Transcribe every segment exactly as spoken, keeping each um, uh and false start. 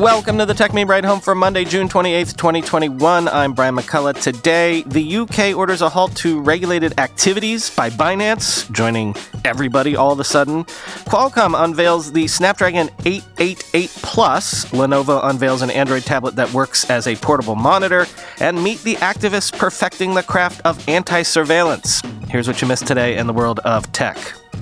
Welcome to the Tech Meme Ride Home for Monday, June twenty-eighth, twenty twenty-one. I'm Brian McCullough. Today, the U K orders a halt to regulated activities by Binance, joining everybody all of a sudden. Qualcomm unveils the Snapdragon eight eighty-eight Plus. Lenovo unveils an Android tablet that works as a portable monitor. And meet the activists perfecting the craft of anti-surveillance. Here's what you missed today in the world of tech.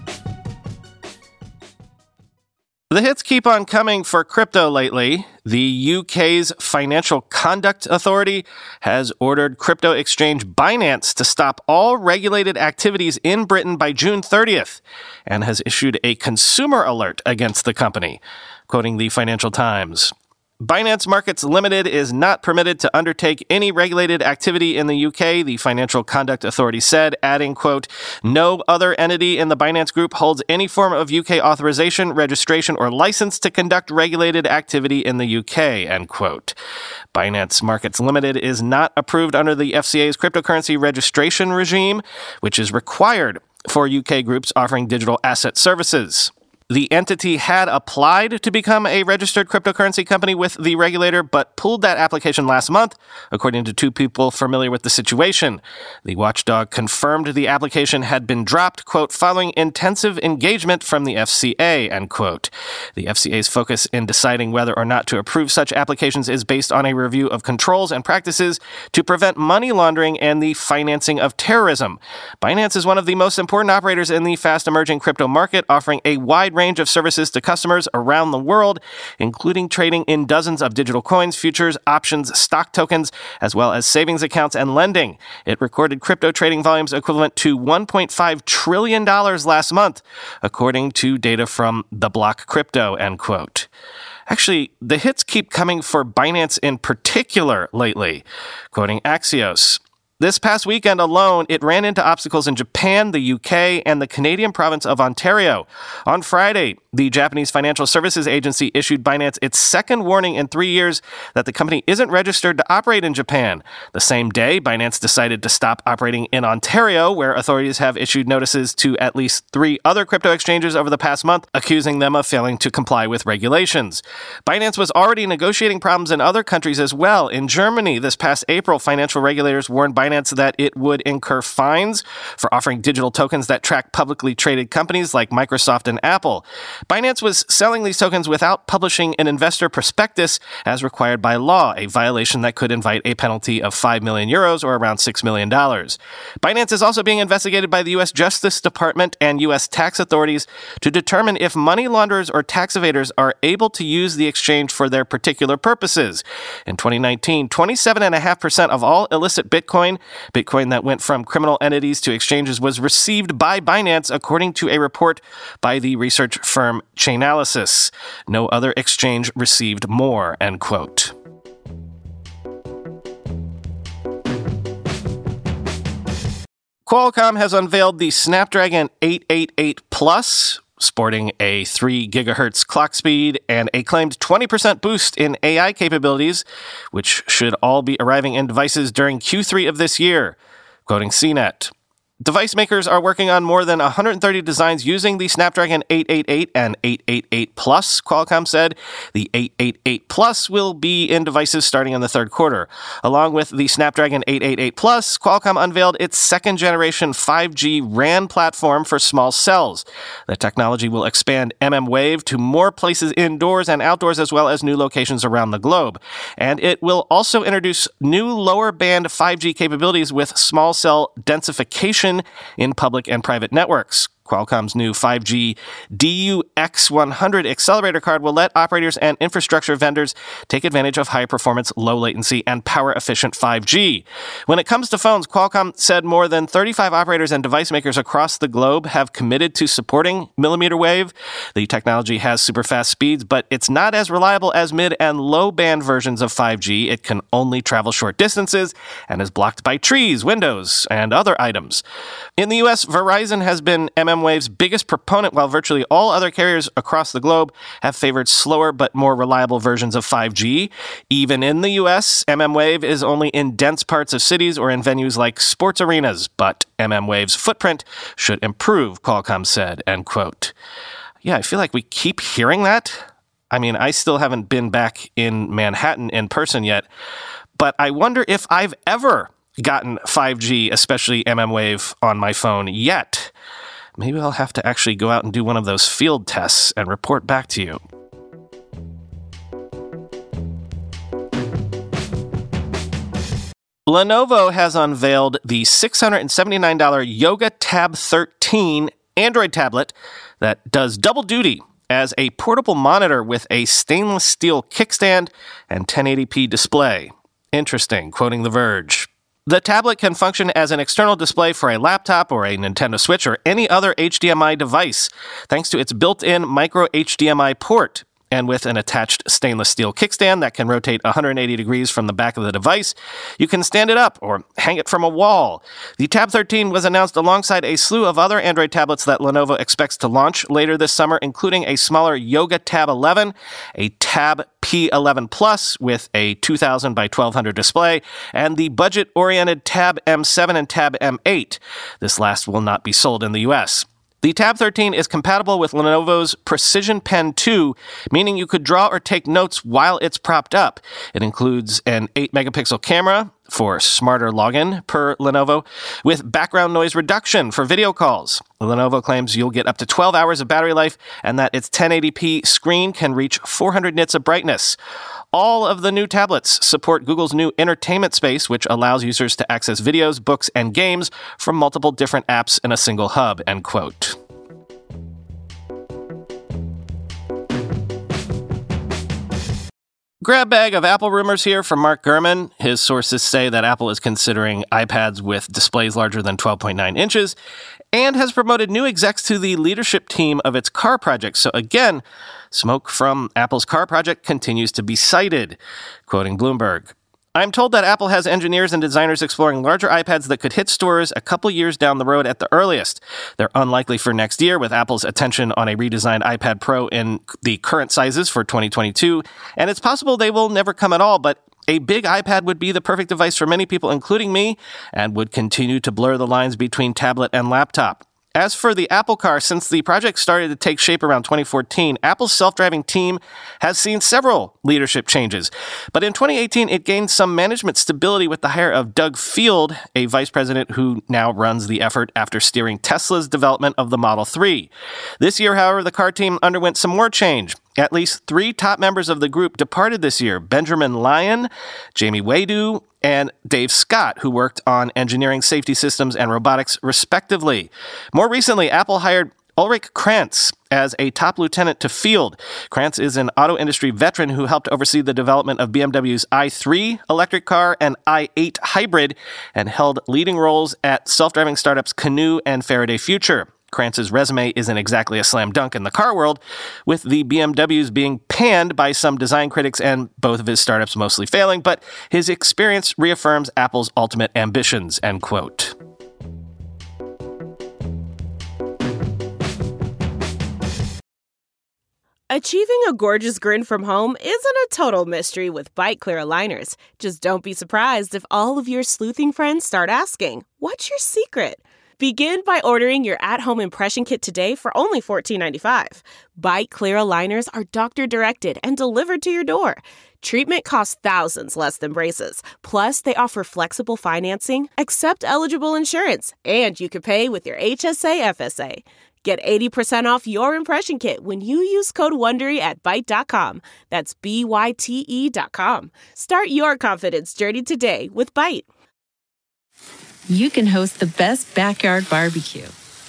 The hits keep on coming for crypto lately. The U K's Financial Conduct Authority has ordered crypto exchange Binance to stop all regulated activities in Britain by June thirtieth and has issued a consumer alert against the company, quoting the Financial Times. Binance Markets Limited is not permitted to undertake any regulated activity in the U K, the Financial Conduct Authority said, adding, quote, no other entity in the Binance Group holds any form of U K authorization, registration, or license to conduct regulated activity in the U K, end quote. Binance Markets Limited is not approved under the F C A's cryptocurrency registration regime, which is required for U K groups offering digital asset services. The entity had applied to become a registered cryptocurrency company with the regulator, but pulled that application last month, according to two people familiar with the situation. The watchdog confirmed the application had been dropped, quote, following intensive engagement from the F C A, end quote. The F C A's focus in deciding whether or not to approve such applications is based on a review of controls and practices to prevent money laundering and the financing of terrorism. Binance is one of the most important operators in the fast-emerging crypto market, offering a wide range of services to customers around the world, including trading in dozens of digital coins, futures, options, stock tokens, as well as savings accounts and lending. It recorded crypto trading volumes equivalent to one point five trillion dollars last month, according to data from The Block Crypto, end quote. Actually, the hits keep coming for Binance in particular lately, quoting Axios. This past weekend alone, it ran into obstacles in Japan, the U K, and the Canadian province of Ontario. On Friday, the Japanese Financial Services Agency issued Binance its second warning in three years that the company isn't registered to operate in Japan. The same day, Binance decided to stop operating in Ontario, where authorities have issued notices to at least three other crypto exchanges over the past month, accusing them of failing to comply with regulations. Binance was already negotiating problems in other countries as well. In Germany, this past April, financial regulators warned Binance that it would incur fines for offering digital tokens that track publicly traded companies like Microsoft and Apple. Binance was selling these tokens without publishing an investor prospectus as required by law, a violation that could invite a penalty of five million euros or around six million dollars. Binance is also being investigated by the U S Justice Department and U S tax authorities to determine if money launderers or tax evaders are able to use the exchange for their particular purposes. In twenty nineteen, twenty-seven point five percent of all illicit Bitcoin, Bitcoin that went from criminal entities to exchanges, was received by Binance, according to a report by the research firm Chainalysis. No other exchange received more, end quote. Qualcomm has unveiled the Snapdragon eight eighty-eight Plus, sporting a three gigahertz clock speed and a claimed twenty percent boost in A I capabilities, which should all be arriving in devices during Q three of this year, quoting C net. Device makers are working on more than one hundred thirty designs using the Snapdragon eight eighty-eight and eight eighty-eight Plus, Qualcomm said. The eight eighty-eight Plus will be in devices starting in the third quarter. Along with the Snapdragon eight eighty-eight Plus, Qualcomm unveiled its second-generation five G R A N platform for small cells. The technology will expand mmWave to more places indoors and outdoors, as well as new locations around the globe. And it will also introduce new lower-band five G capabilities with small cell densification in public and private networks. Qualcomm's new five G D U X one hundred accelerator card will let operators and infrastructure vendors take advantage of high-performance, low-latency, and power-efficient five G. When it comes to phones, Qualcomm said more than thirty-five operators and device makers across the globe have committed to supporting millimeter wave. The technology has super-fast speeds, but it's not as reliable as mid- and low-band versions of five G. It can only travel short distances and is blocked by trees, windows, and other items. In the U S, Verizon has been mmWave's biggest proponent, while virtually all other carriers across the globe have favored slower but more reliable versions of five G. Even in the U S, mmWave is only in dense parts of cities or in venues like sports arenas, but mmWave's footprint should improve, Qualcomm said, end quote. Yeah, I feel like we keep hearing that. I mean, I still haven't been back in Manhattan in person yet, but I wonder if I've ever gotten five G, especially M M Wave, on my phone yet. Maybe I'll have to actually go out and do one of those field tests and report back to you. Lenovo has unveiled the six hundred seventy-nine dollars Yoga Tab thirteen Android tablet that does double duty as a portable monitor with a stainless steel kickstand and ten eighty p display. Interesting, quoting The Verge. The tablet can function as an external display for a laptop or a Nintendo Switch or any other H D M I device, thanks to its built-in micro H D M I port. And with an attached stainless steel kickstand that can rotate one hundred eighty degrees from the back of the device, you can stand it up or hang it from a wall. The Tab thirteen was announced alongside a slew of other Android tablets that Lenovo expects to launch later this summer, including a smaller Yoga Tab eleven, a Tab P eleven Plus with a two thousand by twelve hundred display, and the budget-oriented Tab M seven and Tab M eight. This last will not be sold in the U S. The Tab thirteen is compatible with Lenovo's Precision Pen two, meaning you could draw or take notes while it's propped up. It includes an eight megapixel camera for smarter login per Lenovo, with background noise reduction for video calls. Lenovo claims you'll get up to twelve hours of battery life and that its ten eighty p screen can reach four hundred nits of brightness. All of the new tablets support Google's new Entertainment Space, which allows users to access videos, books, and games from multiple different apps in a single hub, end quote. Grab bag of Apple rumors here from Mark Gurman. His sources say that Apple is considering iPads with displays larger than twelve point nine inches and has promoted new execs to the leadership team of its car project. So again, smoke from Apple's car project continues to be cited. Quoting Bloomberg, I'm told that Apple has engineers and designers exploring larger iPads that could hit stores a couple years down the road at the earliest. They're unlikely for next year, with Apple's attention on a redesigned iPad Pro in the current sizes for twenty twenty-two, and it's possible they will never come at all, but a big iPad would be the perfect device for many people, including me, and would continue to blur the lines between tablet and laptop. As for the Apple Car, since the project started to take shape around twenty fourteen, Apple's self-driving team has seen several leadership changes. But in twenty eighteen, it gained some management stability with the hire of Doug Field, a vice president who now runs the effort after steering Tesla's development of the Model three. This year, however, the car team underwent some more change. At least three top members of the group departed this year: Benjamin Lyon, Jamie Wadu, and Dave Scott, who worked on engineering, safety systems, and robotics, respectively. More recently, Apple hired Ulrich Krantz as a top lieutenant to Field. Krantz is an auto industry veteran who helped oversee the development of B M W's i three electric car and i eight hybrid, and held leading roles at self-driving startups Canoo and Faraday Future. Krantz's resume isn't exactly a slam dunk in the car world, with the B M Ws being panned by some design critics and both of his startups mostly failing, but his experience reaffirms Apple's ultimate ambitions, end quote. Achieving a gorgeous grin from home isn't a total mystery with Byte Clear aligners. Just don't be surprised if all of your sleuthing friends start asking, "What's your secret?" Begin by ordering your at-home impression kit today for only fourteen ninety-five. Byte Clear aligners are doctor-directed and delivered to your door. Treatment costs thousands less than braces. Plus, they offer flexible financing, accept eligible insurance, and you can pay with your H S A F S A. Get eighty percent off your impression kit when you use code WONDERY at byte dot com. That's B Y T E dot com. Start your confidence journey today with Byte. You can host the best backyard barbecue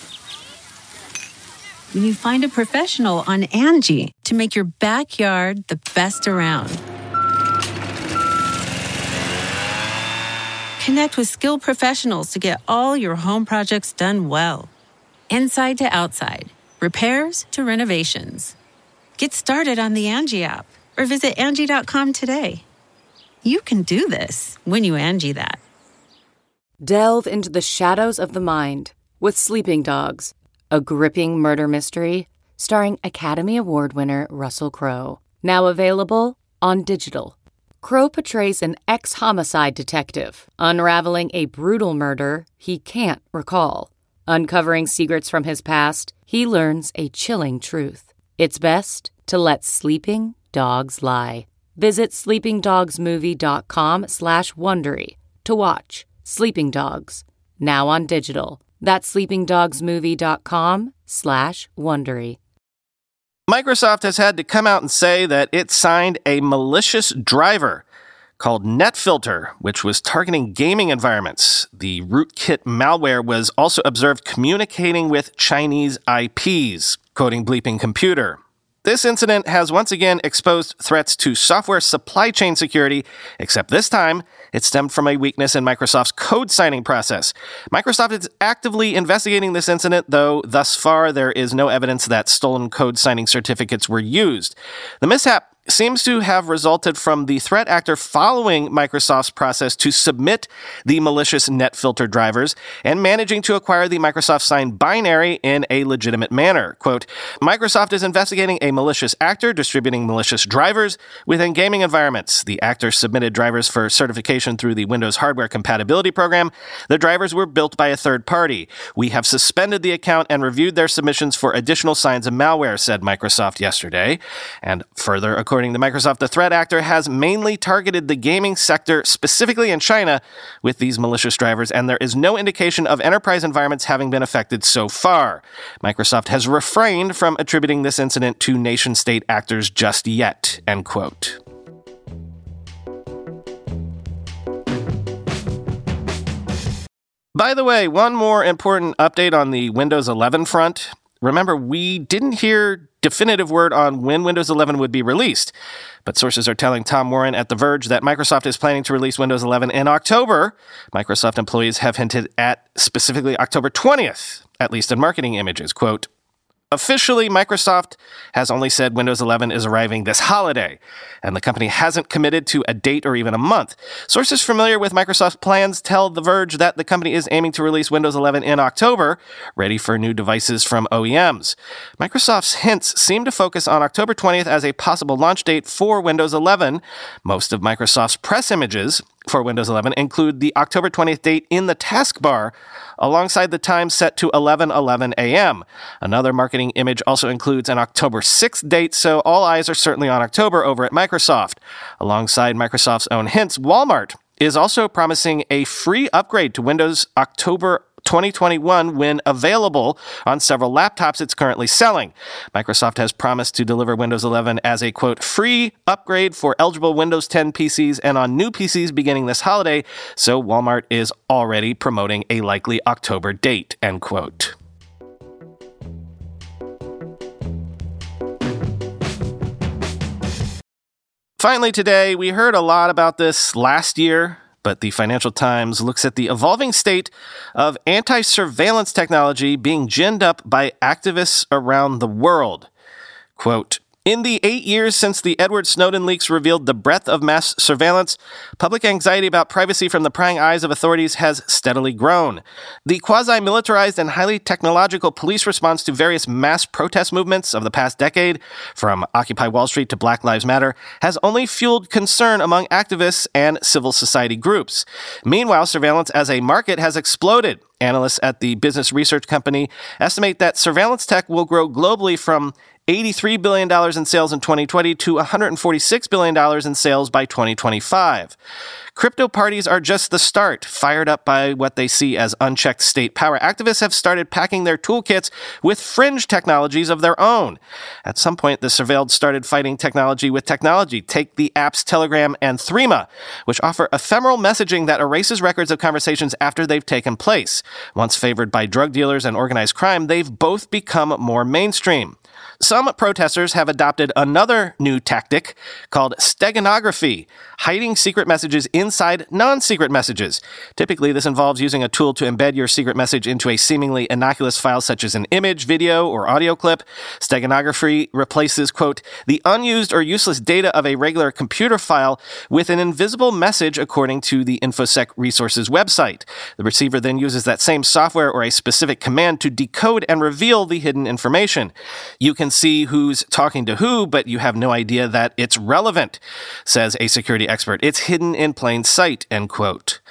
when you find a professional on Angie to make your backyard the best around. Connect with skilled professionals to get all your home projects done well. Inside to outside, repairs to renovations. Get started on the Angie app or visit Angie dot com today. You can do this when you Angie that. Delve into the shadows of the mind with Sleeping Dogs, a gripping murder mystery starring Academy Award winner Russell Crowe. Now available on digital. Crowe portrays an ex-homicide detective unraveling a brutal murder he can't recall. Uncovering secrets from his past, he learns a chilling truth. It's best to let sleeping dogs lie. Visit sleepingdogsmovie.com slash Wondery to watch Sleeping Dogs, now on digital. That's sleepingdogsmovie.com slash Wondery. Microsoft has had to come out and say that it signed a malicious driver called NetFilter, which was targeting gaming environments. The rootkit malware was also observed communicating with Chinese I Ps, quoting Bleeping Computer. This incident has once again exposed threats to software supply chain security, except this time it stemmed from a weakness in Microsoft's code signing process. Microsoft is actively investigating this incident, though thus far there is no evidence that stolen code signing certificates were used. The mishap seems to have resulted from the threat actor following Microsoft's process to submit the malicious NetFilter drivers and managing to acquire the Microsoft-signed binary in a legitimate manner. Quote, Microsoft is investigating a malicious actor distributing malicious drivers within gaming environments. The actor submitted drivers for certification through the Windows Hardware Compatibility Program. The drivers were built by a third party. We have suspended the account and reviewed their submissions for additional signs of malware, said Microsoft yesterday. And further, according According to Microsoft, the threat actor has mainly targeted the gaming sector, specifically in China, with these malicious drivers, and there is no indication of enterprise environments having been affected so far. Microsoft has refrained from attributing this incident to nation-state actors just yet, end quote. By the way, one more important update on the Windows eleven front. Remember, we didn't hear definitive word on when Windows eleven would be released, but sources are telling Tom Warren at The Verge that Microsoft is planning to release Windows eleven in October. Microsoft employees have hinted at specifically October twentieth, at least in marketing images. Quote, officially, Microsoft has only said Windows eleven is arriving this holiday, and the company hasn't committed to a date or even a month. Sources familiar with Microsoft's plans tell The Verge that the company is aiming to release Windows eleven in October, ready for new devices from O E Ms. Microsoft's hints seem to focus on October twentieth as a possible launch date for Windows eleven. Most of Microsoft's press images for Windows eleven include the October twentieth date in the taskbar, alongside the time set to eleven eleven a.m. Another marketing image also includes an October sixth date, so all eyes are certainly on October over at Microsoft. Alongside Microsoft's own hints, Walmart is also promising a free upgrade to Windows October twenty twenty-one when available on several laptops it's currently selling. Microsoft has promised to deliver Windows eleven as a, quote, free upgrade for eligible Windows ten P Cs and on new P Cs beginning this holiday, so Walmart is already promoting a likely October date, end quote. Finally today, we heard a lot about this last year, but the Financial Times looks at the evolving state of anti-surveillance technology being ginned up by activists around the world. Quote, in the eight years since the Edward Snowden leaks revealed the breadth of mass surveillance, public anxiety about privacy from the prying eyes of authorities has steadily grown. The quasi-militarized and highly technological police response to various mass protest movements of the past decade, from Occupy Wall Street to Black Lives Matter, has only fueled concern among activists and civil society groups. Meanwhile, surveillance as a market has exploded. Analysts at the business research company estimate that surveillance tech will grow globally from eighty-three billion dollars in sales in twenty twenty to one hundred forty-six billion dollars in sales by twenty twenty-five. Crypto parties are just the start. Fired up by what they see as unchecked state power, activists have started packing their toolkits with fringe technologies of their own. At some point, the surveilled started fighting technology with technology. Take the apps Telegram and Threema, which offer ephemeral messaging that erases records of conversations after they've taken place. Once favored by drug dealers and organized crime, they've both become more mainstream. Some protesters have adopted another new tactic called steganography, hiding secret messages inside non-secret messages. Typically, this involves using a tool to embed your secret message into a seemingly innocuous file such as an image, video, or audio clip. Steganography replaces, quote, the unused or useless data of a regular computer file with an invisible message according to the InfoSec Resources website. The receiver then uses that same software or a specific command to decode and reveal the hidden information. You can see who's talking to who, but you have no idea that it's relevant, says a security expert. It's hidden in plain sight, end quote.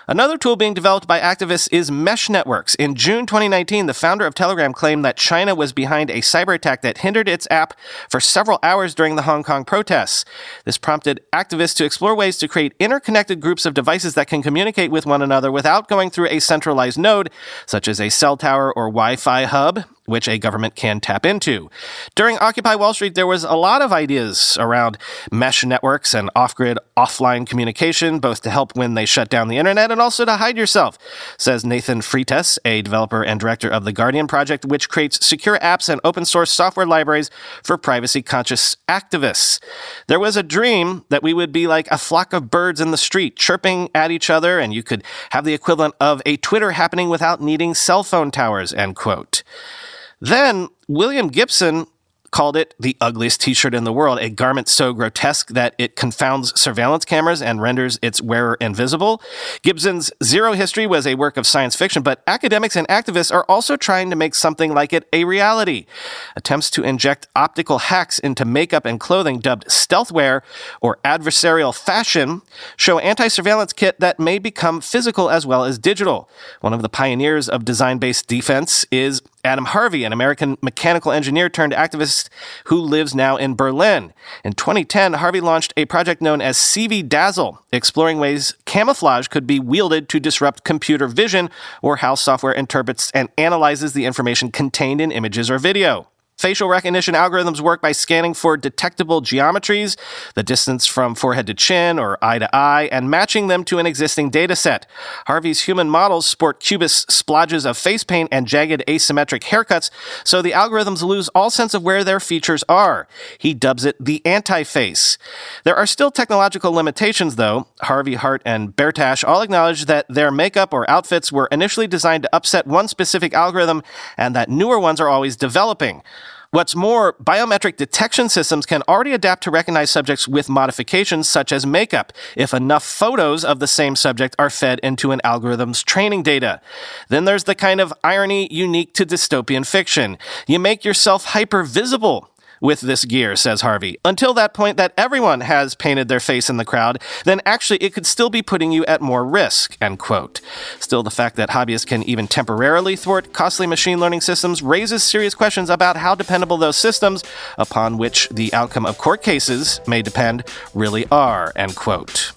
Another tool being developed by activists is mesh networks. In June twenty nineteen, the founder of Telegram claimed that China was behind a cyber attack that hindered its app for several hours during the Hong Kong protests. This prompted activists to explore ways to create interconnected groups of devices that can communicate with one another without going through a centralized node, such as a cell tower or Wi-Fi hub, which a government can tap into. During Occupy Wall Street, there was a lot of ideas around mesh networks and off-grid, offline communication, both to help when they shut down the internet and also to hide yourself, says Nathan Freitas, a developer and director of the Guardian Project, which creates secure apps and open-source software libraries for privacy-conscious activists. There was a dream that we would be like a flock of birds in the street, chirping at each other, and you could have the equivalent of a Twitter happening without needing cell phone towers, end quote. Then, William Gibson called it the ugliest t-shirt in the world, a garment so grotesque that it confounds surveillance cameras and renders its wearer invisible. Gibson's Zero History was a work of science fiction, but academics and activists are also trying to make something like it a reality. Attempts to inject optical hacks into makeup and clothing dubbed stealthwear or adversarial fashion show anti-surveillance kit that may become physical as well as digital. One of the pioneers of design-based defense is Adam Harvey, an American mechanical engineer turned activist who lives now in Berlin. In twenty ten, Harvey launched a project known as C V Dazzle, exploring ways camouflage could be wielded to disrupt computer vision or how software interprets and analyzes the information contained in images or video. Facial recognition algorithms work by scanning for detectable geometries, the distance from forehead to chin or eye to eye, and matching them to an existing data set. Harvey's human models sport cubist splodges of face paint and jagged asymmetric haircuts, so the algorithms lose all sense of where their features are. He dubs it the anti-face. There are still technological limitations, though. Harvey, Hart, and Bertash all acknowledge that their makeup or outfits were initially designed to upset one specific algorithm and that newer ones are always developing. What's more, biometric detection systems can already adapt to recognize subjects with modifications such as makeup if enough photos of the same subject are fed into an algorithm's training data. Then there's the kind of irony unique to dystopian fiction. You make yourself hyper-visible with this gear, says Harvey. Until that point that everyone has painted their face in the crowd, then actually it could still be putting you at more risk, end quote. Still, the fact that hobbyists can even temporarily thwart costly machine learning systems raises serious questions about how dependable those systems, upon which the outcome of court cases may depend, really are, end quote.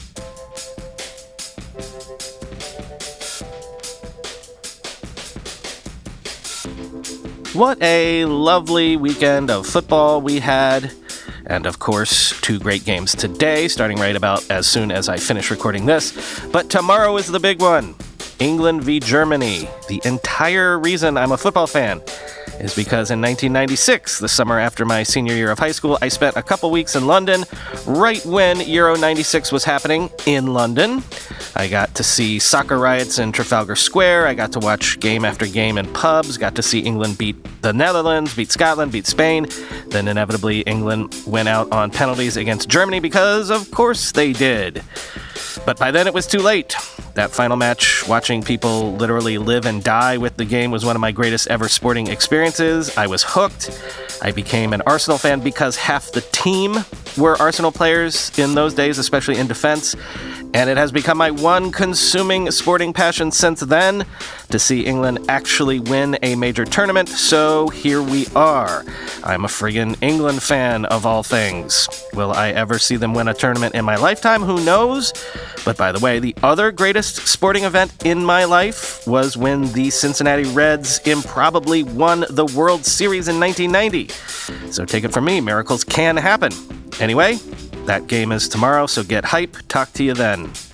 What a lovely weekend of football we had. And of course, two great games today, starting right about as soon as I finish recording this. But tomorrow is the big one. England v. Germany. The entire reason I'm a football fan is because in nineteen ninety-six, the summer after my senior year of high school, I spent a couple weeks in London, right when Euro ninety-six was happening in London. I got to see soccer riots in Trafalgar Square. I got to watch game after game in pubs. Got to see England beat the Netherlands, beat Scotland, beat Spain. Then inevitably, England went out on penalties against Germany because, of course, they did. But by then, it was too late. That final match, watching people literally live and die with the game, was one of my greatest ever sporting experiences. I was hooked. I became an Arsenal fan because half the team were Arsenal players in those days, especially in defense. And it has become my one consuming sporting passion since then, to see England actually win a major tournament. So here we are. I'm a friggin' England fan of all things. Will I ever see them win a tournament in my lifetime? Who knows? But by the way, the other greatest sporting event in my life was when the Cincinnati Reds improbably won the World Series in nineteen ninety. So take it from me, miracles can happen. Anyway, that game is tomorrow, so get hype. Talk to you then.